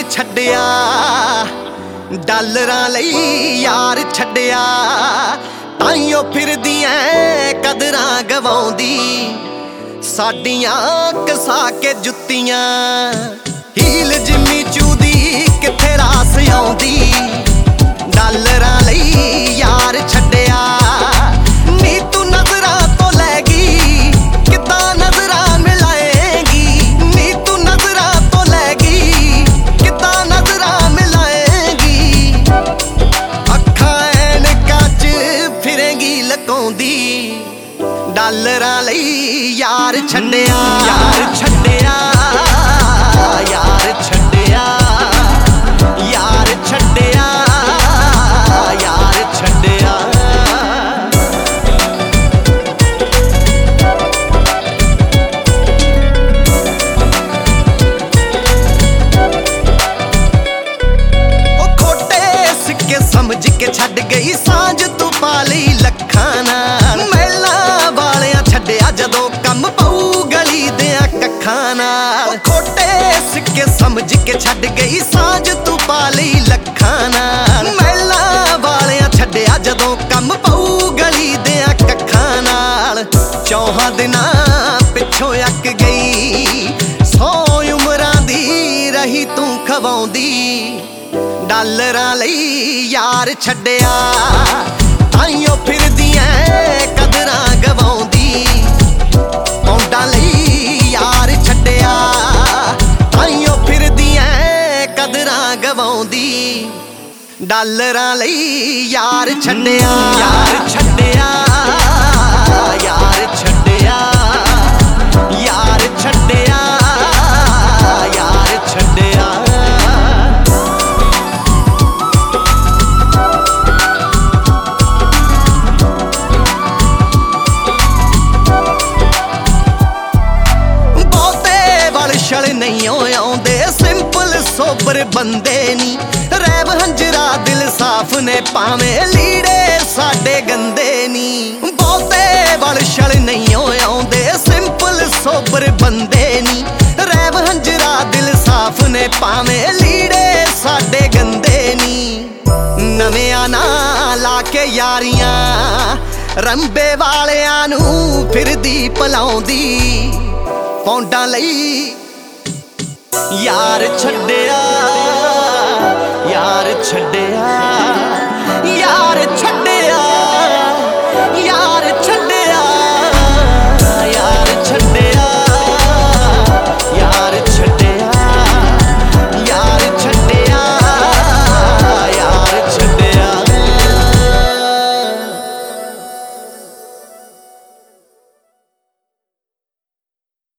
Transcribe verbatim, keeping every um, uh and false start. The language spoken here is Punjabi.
ਯਾਰ ਛੱਡਿਆ, ਡਾਲਰਾਂ ਲਈ ਯਾਰ ਛੱਡਿਆ, ਤਾਈਓ ਫਿਰਦੀ ਐ ਕਦਰਾਂ ਗਵਾਉਂਦੀ, ਸਾਡੀਆਂ ਕਸਾ ਕੇ ਜੁੱਤੀਆਂ। ਹੀਲ ਜਿੰਮੀ ਚੂਦੀ ਕਿੱਥੇ ਰਾਸ ਆਉਂਦੀ, ਡਾਲਰਾਂ ਲਈ ਯਾਰ ਛੱਡਿਆ। ਨੀ ਤੂੰ ਨਜ਼ਰਾਂ ਤੋਂ ਲੈ ਗਈ, ਕਿੱਦਾਂ ਨਜ਼ਰਾਂ ਮਿਲਾਏਂਗੀ, ਨੀ ਤੂੰ ਨਜ਼ਰਾਂ ਤੋਂ ਲੈ ਗਈ, ਕਿੱਦਾਂ ਨਜ਼ਰਾਂ ਮਿਲਾਏਂਗੀ। ਅੱਖਾਂ ਐਨਕਾਂ 'ਚ ਫਿਰੇਂਗੀ ਲਕਾਉਂਦੀ, ਡਾਲਰਾਂ ਲਈ ਯਾਰ ਛੱਡਿਆ, ਯਾਰ ਛੱਡਿਆ, ਯਾਰ ਛੱਡਿਆ, ਯਾਰ ਛੱਡਿਆ, ਯਾਰ ਛੱਡਿਆ। ਉਹ ਖੋਟੇ ਸਿੱਕੇ ਸਮਝ ਕੇ ਛੱਡ ਗਈ, ਸਾਂਝ ਤੂੰ ਪਾ ਲਈ ਲੱਖਾਂ ਨਾਲ। ਮਹਿਲਾਂ ਵਾਲਿਆਂ ਛੱਡਿਆ ਜਦੋਂ ਕੰਮ ਪਊ ਗਲੀ ਦਿਆਂ ਕੱਖਾਂ ਨਾਲ। ਖੋਟੇ ਸਿੱਕੇ ਸਮਝ ਕੇ ਛੱਡ ਗਈ, ਸਾਂਝ ਤੂੰ ਪਾ ਲਈ ਲੱਖਾਂ ਨਾਲ। ਮਹਿਲਾਂ ਵਾਲਿਆਂ ਛੱਡਿਆ ਜਦੋਂ ਕੰਮ ਪਊ ਗਲੀ ਦਿਆਂ ਕੱਖਾਂ ਨਾਲ। ਚੌਹਾਂ ਦਿਨਾਂ ਪਿੱਛੋਂ ਅੱਕ ਗਈ, ਸੌ ਉਮਰਾਂ ਦੀ ਰਹੀ ਤੂੰ ਖਵਾਉਂਦੀ, ਡਾਲਰਾਂ ਲਈ ਯਾਰ ਛੱਡਿਆ, ਤਾਈਓ ਫਿਰਦੀ ਐ ਕਦਰਾਂ ਗਵਾਉਂਦੀ। ਪੌਂਡਾਂ ਲਈ ਯਾਰ ਛੱਡਿਆ, ਤਾਈਓ ਫਿਰਦੀ ਐ ਕਦਰਾਂ ਗਵਾਉਂਦੀ, ਡਾਲਰਾਂ ਲਈ ਯਾਰ ਛੱਡਿਆ, ਯਾਰ ਛੱਡਿਆ, ਯਾਰ ਛੱਡਿਆ, ਯਾਰ ਛੱਡਿਆ, ਯਾਰ ਛੱਡਿਆ। ਛਲ ਨਹੀਂ ਆਉਂਦੇ, ਸਿੰਪਲ ਸੋਬਰ ਬੰਦੇ ਨੀ, ਰੈਬ ਹੰਜਰਾ ਦਿਲ ਸਾਫ ਨੇ, ਭਾਵੇਂ ਲੀੜੇ ਸਾਡੇ ਗੰਦੇ ਨੀ। ਬਹੁਤੇ ਵਲ ਛਲ ਨਹੀਂ ਆਉਂਦੇ, ਸਿੰਪਲ ਸੋਬਰ ਬੰਦੇ ਨੀ, ਰੈਬ ਹੰਜਰਾ ਦਿਲ ਸਾਫ ਨੇ, ਭਾਵੇਂ ਲੀੜੇ ਸਾਡੇ ਗੰਦੇ ਨੀ। ਨਵਿਆਂ ਨਾ ਲਾ ਕੇ ਯਾਰੀਆਂ, ਰੰਬੇ ਵਾਲਿਆਂ ਨੂੰ ਫਿਰਦੀ ਭਲਾਉਂਦੀ, ਪੌਂਡਾਂ ਲਈ ਯਾਰ ਛੱਡਿਆ, ਯਾਰ ਛੱਡਿਆ।